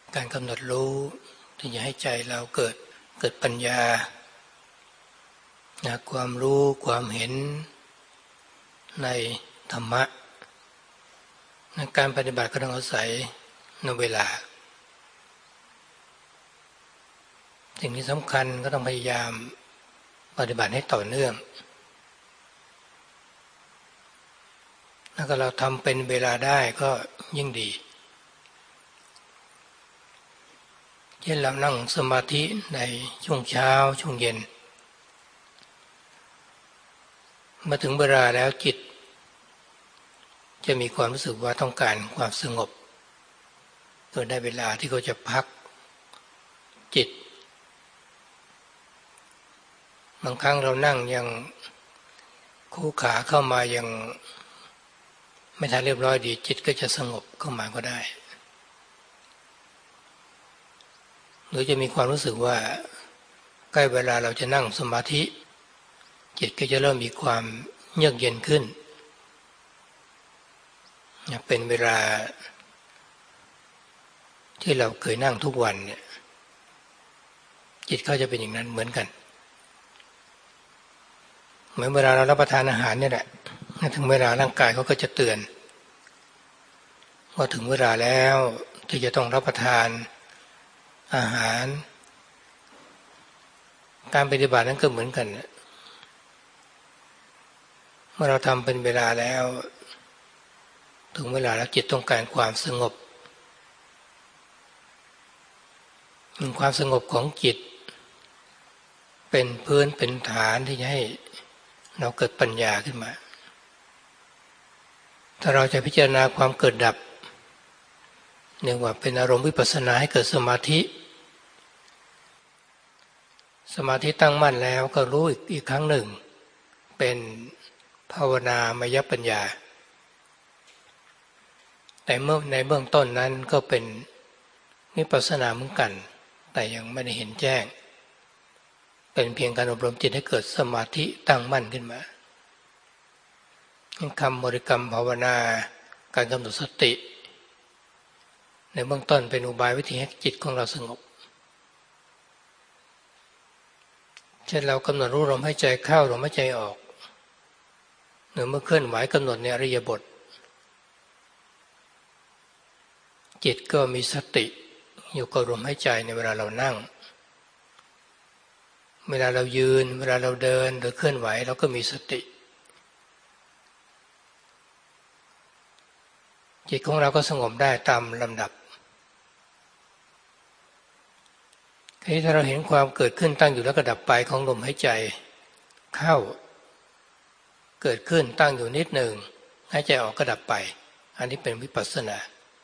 การกำหนดรู้ที่จะให้ใจเราเกิดปัญญาความรู้ความเห็นในธรรมะการปฏิบัติก็ต้องอาศัยในเวลาสิ่งที่สำคัญก็ต้องพยายามปฏิบัติให้ต่อเนื่องแล้วก็เราทำเป็นเวลาได้ก็ยิ่งดีเช่นเรานั่งสมาธิในช่วงเช้าช่วงเย็นมาถึงเวลาแล้วจิตจะมีความรู้สึกว่าต้องการความสงบเกิดได้เวลาที่เขาจะพักจิตบางครั้งเรานั่งยังคู่ขาเข้ามายังไม่ทันเรียบร้อยดีจิตก็จะสงบเข้ามาก็ได้หรือจะมีความรู้สึกว่าใกล้เวลาเราจะนั่งสมาธิจิตก็จะเริ่มมีความเยือกเย็นขึ้นเป็นเวลาที่เราเคยนั่งทุกวันเนี่ยจิตเขาจะเป็นอย่างนั้นเหมือนกันเหมือนเวลาเรารับประทานอาหารเนี่ยแหละถึงเวลาร่างกายเขาก็จะเตือนว่าถึงเวลาแล้วที่จะต้องรับประทานอาหารการปฏิบัตินั้นก็เหมือนกันเมื่อเราทำเป็นเวลาแล้วถึงเวลาแล้วจิตต้องการความสงบความสงบของจิตเป็นพื้นเป็นฐานที่จะให้เราเกิดปัญญาขึ้นมาถ้าเราจะพิจารณาความเกิดดับเรียกว่าเป็นอารมณ์วิปัสสนาให้เกิดสมาธิตั้งมั่นแล้วก็รู้อีกครั้งหนึ่งเป็นภาวนามยปัญญาแต่เมื่อในเบื้องต้นนั้นก็เป็นวิปัสสนาเหมือนกันแต่ยังไม่ได้เห็นแจ้งเป็นเพียงการอบรมจิตให้เกิดสมาธิตั้งมั่นขึ้นมาคำบริกรรมภาวนาการกำหนดสติในเบื้องต้นเป็นอุบายวิธีให้จิตของเราสงบเช่นเรากำหนดรู้ลมหายใจเข้าลมหายใจออกหรือเมื่อเคลื่อนไหวกำหนดในอริยบทจิตก็มีสติอยู่กับลมหายใจในเวลาเรานั่งเวลาเรายืนเวลาเราเดินหรือเคลื่อนไหวเราก็มีสติจิตของเราก็สงบได้ตามลำดับถ้าเราเห็นความเกิดขึ้นตั้งอยู่แล้วก็ดับไปของลมหายใจเข้าเกิดขึ้นตั้งอยู่นิดหนึ่งหายใจออกก็ดับไปอันนี้เป็นวิปัสสนา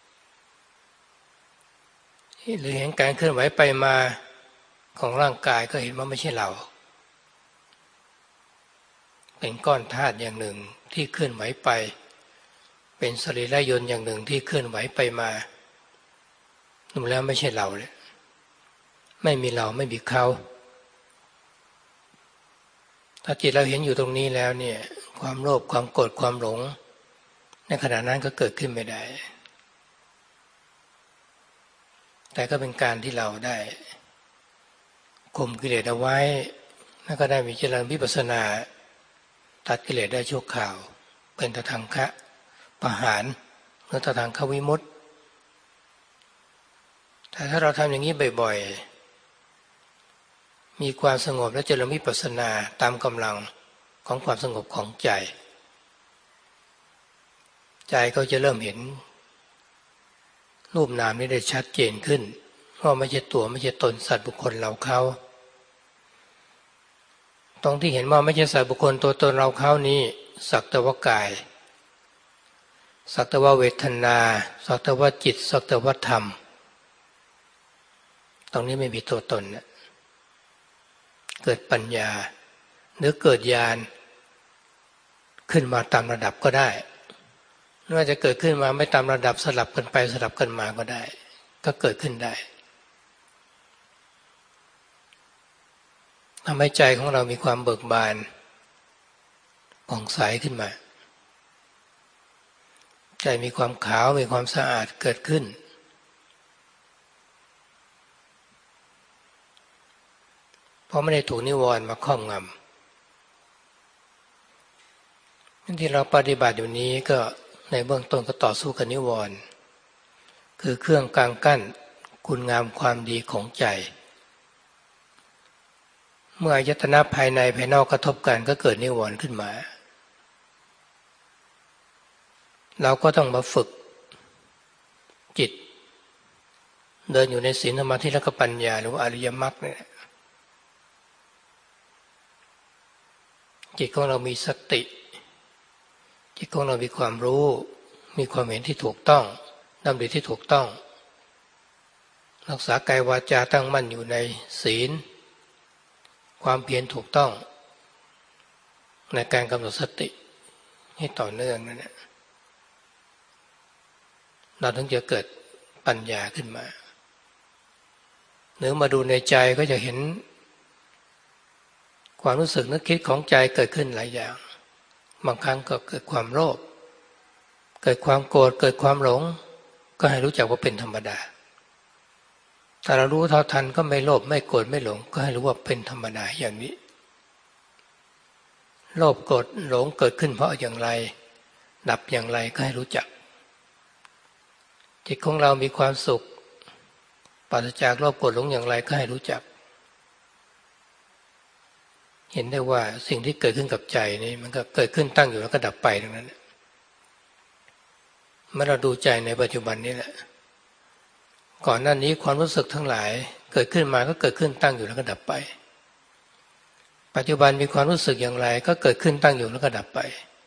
หรือเห็นการเคลื่อนไหวไปมาของร่างกายก็เห็นว่าไม่ใช่เราเป็นก้อนธาตุอย่างหนึ่งที่เคลื่อนไหวไปเป็นสรีระยนต์อย่างหนึ่งที่เคลื่อนไหวไปมาดูแล้วไม่ใช่เราเลยไม่มีเราไม่มีเขาถ้าจิตเราเห็นอยู่ตรงนี้แล้วเนี่ยความโลภความโกรธความหลงในขณะนั้นก็เกิดขึ้นไม่ได้แต่ก็เป็นการที่เราได้ข่มกิเลสเอาไว้แล้วก็ได้มีเจริญวิปัสสนาตัดกิเลสได้ชั่วคราวเป็นตทังคะประหารหรือตทังควิมุตติแต่ถ้าเราทำอย่างนี้บ่อยๆมีความสงบและเจริญวิปัสสนาตามกำลังของความสงบของใจใจก็จะเริ่มเห็นรูปนามนี้ได้ชัดเจนขึ้นว่าไม่ใช่ตัวไม่ใช่ตนสัตว์บุคคลเราเขาตรงที่เห็นว่าไม่ใช่สัตว์บุคคลตัวตนเราเขานี้สักแต่ว่ากายสักแต่ว่าเวทนาสักแต่ว่าจิตสักแต่ว่าธรรมตรงนี้ไม่มีตัวตนนะเกิดปัญญาหรือเกิดญาณขึ้นมาตามระดับก็ได้ไม่ว่าจะเกิดขึ้นมาไม่ตามระดับสลับกันไปสลับกันมาก็ได้ก็เกิดขึ้นได้ทำให้ใจของเรามีความเบิกบานผ่องใสขึ้นมาใจมีความขาวมีความสะอาดเกิดขึ้นราะไม่ได้ถูกนิวรณ์มาครอบงำที่เราปฏิบัติอยู่นี้ก็ในเบื้องต้นก็ต่อสู้กับนิวรณ์คือเครื่องกลางกั้นคุณงามความดีของใจเมื่ออายตนะภายในภายนอกกระทบกันก็เกิดนิวรณ์ขึ้นมาเราก็ต้องมาฝึกจิตเดินอยู่ในศีลสมาธิและก็ปัญญาหรือว่าอริยมรรคเนี่ยจิตของเรามีสติจิตของเรามีความรู้มีความเห็นที่ถูกต้องดำริที่ถูกต้องรักษากายวาจาตั้งมั่นอยู่ในศีลความเพียรถูกต้องในการกำหนดสติให้ต่อเนื่องนั่นแหละเราถึงจะเกิดปัญญาขึ้นมาหรือมาดูในใจก็จะเห็นความรู้สึกนึกคิดของใจเกิดขึ้นหลายอย่างบางครั้งก็เกิดความโลภเกิดความโกรธเกิดความหลงก็ให้รู้จักว่าเป็นธรรมดาถ้าเรารู้เท่าทันก็ไม่โลภไม่โกรธไม่หลงก็ให้รู้ว่าเป็นธรรมดาอย่างนี้โลภโกรธหลงเกิดขึ้นเพราะอย่างไรดับอย่างไรก็ให้รู้จักจิตของเรามีความสุขปราศจากโลภโกรธหลงอย่างไรก็ให้รู้จักเห็นได้ว่าสิ่งที่เกิดขึ้นกับใจนี่มันก็เกิดขึ้นตั้งอยู่แล้วก็ดับไปทั้งนั้นเมื่อเราดูใจในปัจจุบันนี้แหละก่อนหน้านี้ความรู้สึกทั้งหลายเกิดขึ้นมาก็เกิดขึ้นตั้งอยู่แล้วก็ดับไปปัจจุบันมีความรู้สึกอย่างไรก็เกิดขึ้นตั้งอยู่แล้วก็ดับไป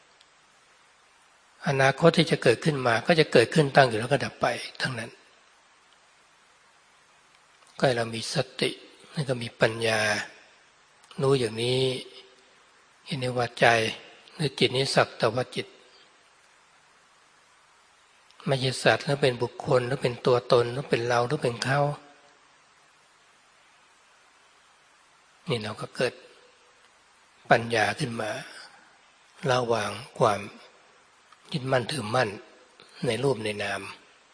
อนาคตที่จะเกิดขึ้นมาก็จะเกิดขึ้นตั้งอยู่แล้วก็ดับไปทั้งนั้นก็ให้เรามีสติแล้วก็มีปัญญารู้อย่างนี้เห็นในว่าใจหรือจิตนี้สักแต่ว่าจิตไม่ใช่สัตว์หรือเป็นบุคคลหรือเป็นตัวตนหรือเป็นเราหรือเป็นเขานี่เราก็เกิดปัญญาขึ้นมาระหว่างความยึดมั่นถือมั่นในรูปในนาม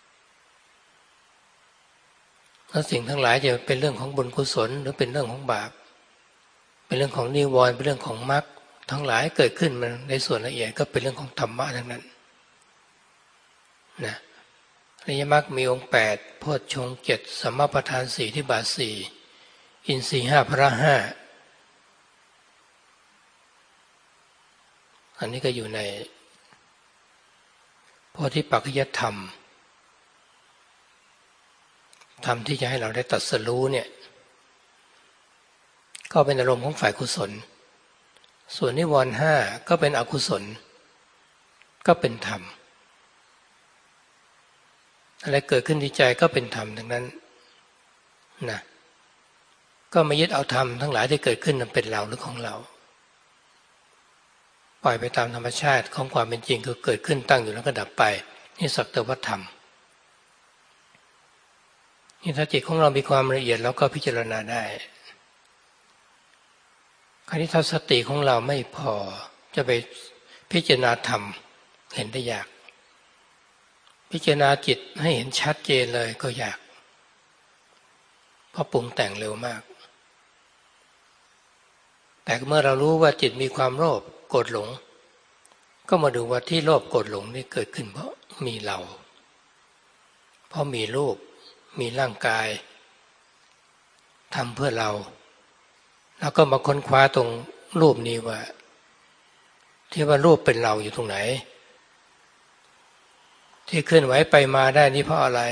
แล้วสิ่งทั้งหลายจะเป็นเรื่องของบุญกุศลหรือเป็นเรื่องของบาปเป็นเรื่องของนิวรณ์เป็นเรื่องของมรรคทั้งหลายเกิดขึ้นมาในส่วนละเอียดก็เป็นเรื่องของธรรมะทั้งนั้นนะอริยมรรคมีองค์8โพชฌงค์7สัมมาประธาน4อิทธิบาท4อินทรีย์5พละ5อันนี้ก็อยู่ในโพธิปัจจยธรรมธรรมที่จะให้เราได้ตรัสรู้เนี่ยก็เป็นอารมณ์ของฝ่ายกุศลส่วนนิวรณ์5ก็เป็นอกุศลก็เป็นธรรมอะไรเกิดขึ้นที่ใจก็เป็นธรรมทั้งนั้นนะก็ไม่ยึดเอาธรรมทั้งหลายที่เกิดขึ้นนั้นเป็นเราหรือของเราปล่อยไปตามธรรมชาติของความเป็นจริงคือเกิดขึ้นตั้งอยู่แล้วก็ดับไปนี่สักแต่ว่าธรรมนี่ถ้าจิตของเรามีความละเอียดแล้วก็พิจารณาได้คราวนี้ถ้าสติของเราไม่พอจะไปพิจารณาธรรมเห็นได้ยากพิจารณาจิตให้เห็นชัดเจนเลยก็ยากเพราะปรุงแต่งเร็วมากแต่เมื่อเรารู้ว่าจิตมีความโลภโกรธหลงก็มาดูว่าที่โลภโกรธหลงนี่เกิดขึ้นเพราะมีเราเพราะมีรูปมีร่างกายทำเพื่อเราแล้วก็มาค้นคว้าตรงรูปนี้ว่าที่ว่ารูปเป็นเราอยู่ตรงไหนที่เคลื่อนไหวไปมาได้นี่เพราะอะไร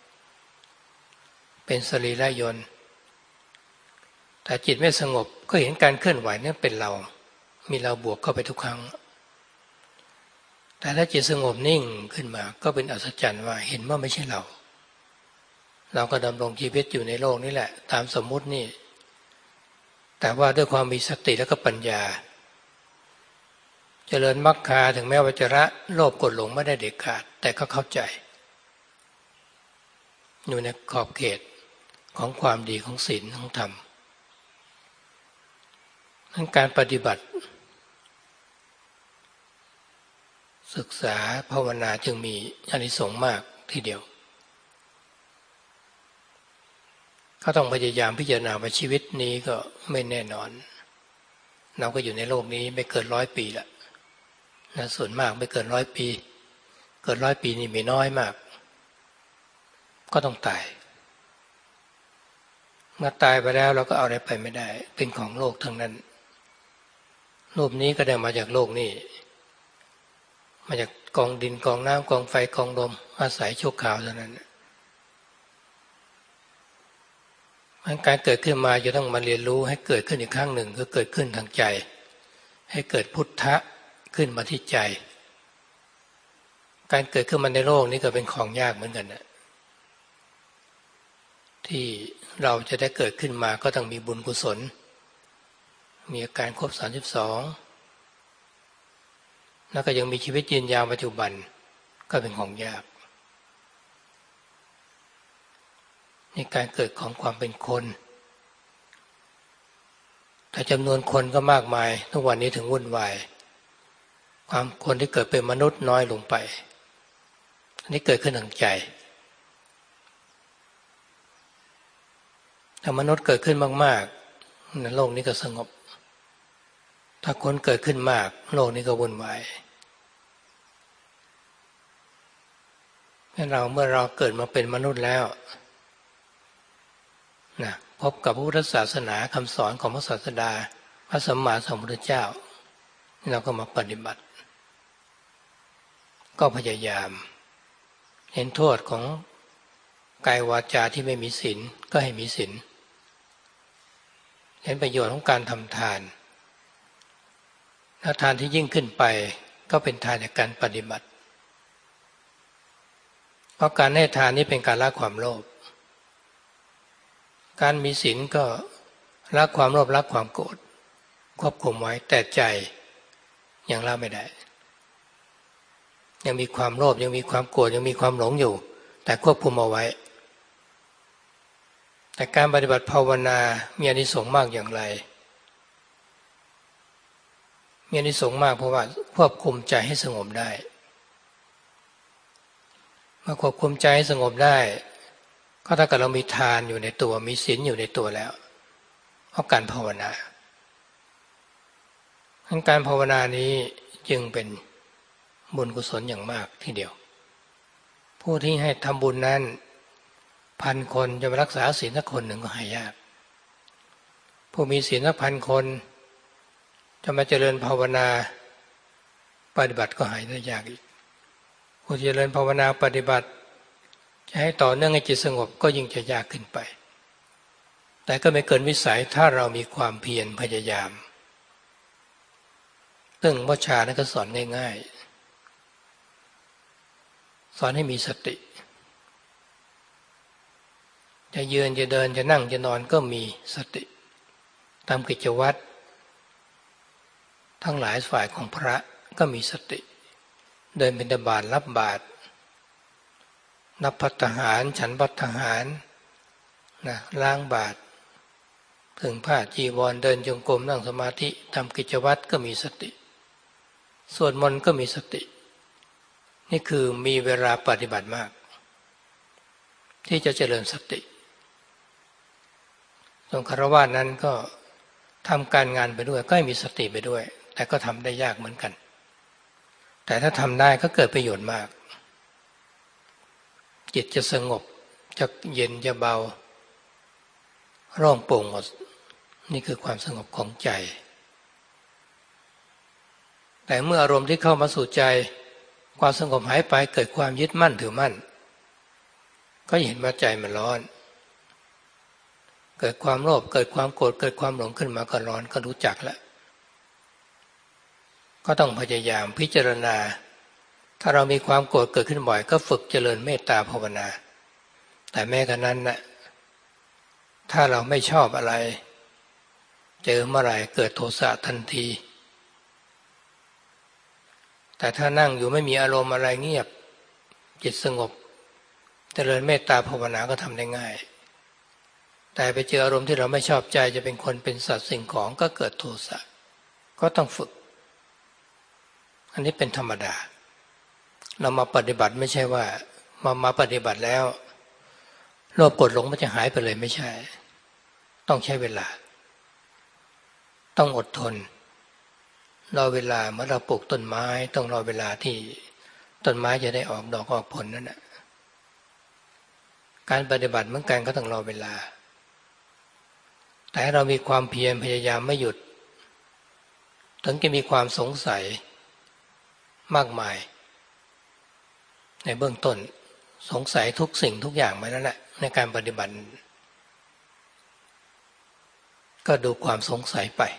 เป็นสรีระยนต์แต่จิตไม่สงบก็เห็นการเคลื่อนไหวนั้นเป็นเรามีเราบวกเข้าไปทุกครั้งแต่ถ้าจิตสงบนิ่งขึ้นมาก็เป็นอัศจรรย์ว่าเห็นว่าไม่ใช่เราก็ดำรงชีวิตอยู่ในโลกนี้แหละตามสมมุตินี่แต่ว่าด้วยความมีสติแล้วก็ปัญญาเจริญมรรคาถึงแม้ว่าจะละโลภโกรธหลงไม่ได้เด็ดขาดแต่ก็เข้าใจอยู่ในขอบเขตของความดีของศีลของธรรมทั้งการปฏิบัติศึกษาภาวนาจึงมีอานิสงส์มากทีเดียวก็ต้องพยายามพิจารณาว่าชีวิตนี้ก็ไม่แน่นอนเราก็อยู่ในโลกนี้ไม่เกิน100 ปีละนะส่วนมากไม่เกิน100 ปีเกิน100 ปีนี่มีน้อยมากก็ต้องตายเมื่อตายไปแล้วเราก็เอาอะไรไปไม่ได้เป็นของโลกทั้งนั้นรูปนี้ก็ได้มาจากโลกนี้มาจากกองดินกองน้ำกองไฟกองลมอาศัยชั่วคราวเท่านั้นการเกิดขึ้นมาจะต้องมาเรียนรู้ให้เกิดขึ้นอีกครั้งหนึ่งก็เกิดขึ้นทางใจให้เกิดพุทธะขึ้นมาที่ใจการเกิดขึ้นมาในโลกนี้ก็เป็นของยากเหมือนกันนะที่เราจะได้เกิดขึ้นมาก็ต้องมีบุญกุศลมีอาการครบ32แล้วก็ยังมีชีวิตยืนยาวปัจจุบันก็เป็นของยากในการเกิดของความเป็นคนแต่จำนวนคนก็มากมายทุกวันนี้ถึงวุ่นวายความคนที่เกิดเป็นมนุษย์น้อยลงไปอันนี้เกิดขึ้นทางใจถ้ามนุษย์เกิดขึ้นมากๆในโลกนี้ก็สงบถ้าคนเกิดขึ้นมากโลกนี้ก็วุ่นวายเมื่อเราเกิดมาเป็นมนุษย์แล้วนะพบกับพระพุทธศาสนาคำสอนของพระศาสดาพระสัมมาสัมพุทธเจ้าเราก็มาปฏิบัติก็พยายามเห็นโทษของกายวาจาที่ไม่มีศีลก็ให้มีศีลเห็นประโยชน์ของการทำทานและทานที่ยิ่งขึ้นไปก็เป็นทานจากการปฏิบัติเพราะการให้ทานนี้เป็นการละความโลภการมีศีลก็ละความโลภละความโกรธควบคุมไว้แต่ใจยังละไม่ได้ยังมีความโลภยังมีความโกรธยังมีความหลงอยู่แต่ควบคุมเอาไว้แต่การปฏิบัติภาวนามีอานิสงส์มากอย่างไรมีอานิสงส์มากเพราะว่าควบคุมใจให้สงบได้เมื่อควบคุมใจให้สงบได้ก็ถ้าเกิดเรามีทานอยู่ในตัวมีศีลอยู่ในตัวแล้วเพราะการภาวนาการภาวนานี้จึงเป็นบุญกุศลอย่างมากทีเดียวผู้ที่ให้ทำบุญนั้น1,000 คนจะมารักษาศีลสักคนหนึ่งก็ให้ยากผู้มีศีลสัก1,000 คนจะมาเจริญภาวนาปฏิบัติก็หายได้ยากอีกผู้เจริญภาวนาปฏิบัติจะให้ต่อเนื่องให้จิตสงบก็ยิ่งจะยากขึ้นไปแต่ก็ไม่เกินวิสัยถ้าเรามีความเพียรพยายามซึ่งวัชชานั้นก็สอนง่ายๆสอนให้มีสติจะยืนจะเดินจะนั่งจะนอนก็มีสติตามกิจวัตรทั้งหลายฝ่ายของพระก็มีสติเดินบิณฑบาตรับบาตรนับภัตตาหารฉันภัตตาหารนะล้างบาตรถึงผ้าจีวรเดินจงกรมนั่งสมาธิทำกิจวัตรก็มีสติสวดมนต์ก็มีสตินี่คือมีเวลาปฏิบัติมากที่จะเจริญสติส่วนฆราวาสนั้นก็ทำการงานไปด้วยก็ให้มีสติไปด้วยแต่ก็ทำได้ยากเหมือนกันแต่ถ้าทำได้ก็เกิดประโยชน์มากจิตจะสงบจะเย็นจะเบาโล่งโปร่งหมดนี่คือความสงบของใจแต่เมื่ออารมณ์ที่เข้ามาสู่ใจความสงบหายไปเกิดความยึดมั่นถือมั่นก็เห็นว่าใจมันร้อนเกิดความโลภเกิดความโกรธเกิดความหลงขึ้นมาก็ร้อนก็รู้จักแล้วก็ต้องพยายามพิจารณาถ้าเรามีความโกรธเกิดขึ้นบ่อยก็ฝึกเจริญเมตตาภาวนาแต่แม้กระนั้นนะถ้าเราไม่ชอบอะไรเจอเมื่อไหร่เกิดโทสะทันทีแต่ถ้านั่งอยู่ไม่มีอารมณ์อะไรเงียบจิตสงบเจริญเมตตาภาวนาก็ทำได้ง่ายแต่ไปเจออารมณ์ที่เราไม่ชอบใจจะเป็นคนเป็นสัตว์สิ่งของก็เกิดโทสะก็ต้องฝึกอันนี้เป็นธรรมดาเรามาปฏิบัติไม่ใช่ว่ามาปฏิบัติแล้วโลภโกรธหลงมันจะหายไปเลยไม่ใช่ต้องใช้เวลาต้องอดทนรอเวลาเมื่อเราปลูกต้นไม้ต้องรอเวลาที่ต้นไม้จะได้ออกดอกออกผลนั่นแหละการปฏิบัติเหมือนกันก็ต้องรอเวลาแต่เรามีความเพียรพยายามไม่หยุดถึงจะมีความสงสัยมากมายในเบื้องต้นสงสัยทุกสิ่งทุกอย่างมาแล้วแหละในการปฏิบัติก็ดูความสงสัยไป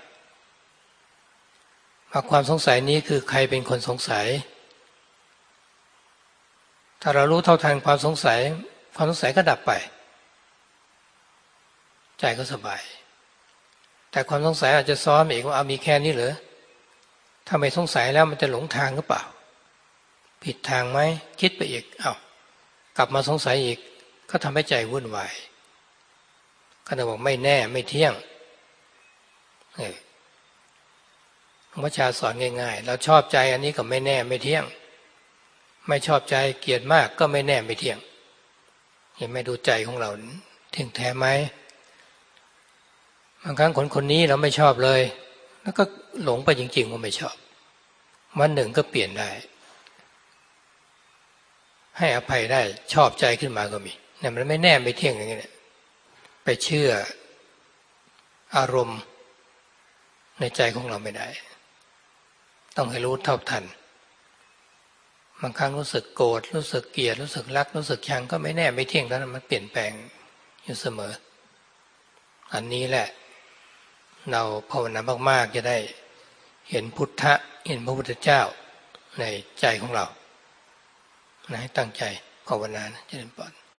ความสงสัยนี้คือใครเป็นคนสงสัยถ้าเรารู้เท่าทันความสงสัยความสงสัยก็ดับไปใจก็สบายแต่ความสงสัยอาจจะซ้อมอีกว่ามีแค่นี้เหรอถ้าไม่สงสัยแล้วมันจะหลงทางหรือเปล่าผิดทางไหมคิดไปอีกกลับมาสงสัยอีกก็ทำให้ใจวุ่นวายก็จะบอกไม่แน่ไม่เที่ยงหลวงพ่อชาสอนง่ายๆเราชอบใจอันนี้ก็ไม่แน่ไม่เที่ยงไม่ชอบใจเกลียดมากก็ไม่แน่ไม่เที่ยงเห็นไหมดูใจของเราเที่ยงแท้ไหมบางครั้งคนนี้เราไม่ชอบเลยแล้วก็หลงไปจริงๆว่าไม่ชอบวันหนึ่งก็เปลี่ยนได้ให้อภัยได้ชอบใจขึ้นมาก็มีเนี่ยมันไม่แน่ไม่เที่ยงอย่างนี้เนี่ยไปเชื่ออารมณ์ในใจของเราไม่ได้ต้องให้รู้เท่าทันบางครั้งรู้สึกโกรธรู้สึกเกลียดรู้สึกรักรู้สึกชังก็ไม่แน่ไม่เที่ยงแล้วมันเปลี่ยนแปลงอยู่เสมออันนี้แหละเราภาวนามากๆจะได้เห็นพุทธะเห็นพระพุทธเจ้าในใจของเราให้ตั้งใจภาวนานะเจริญพร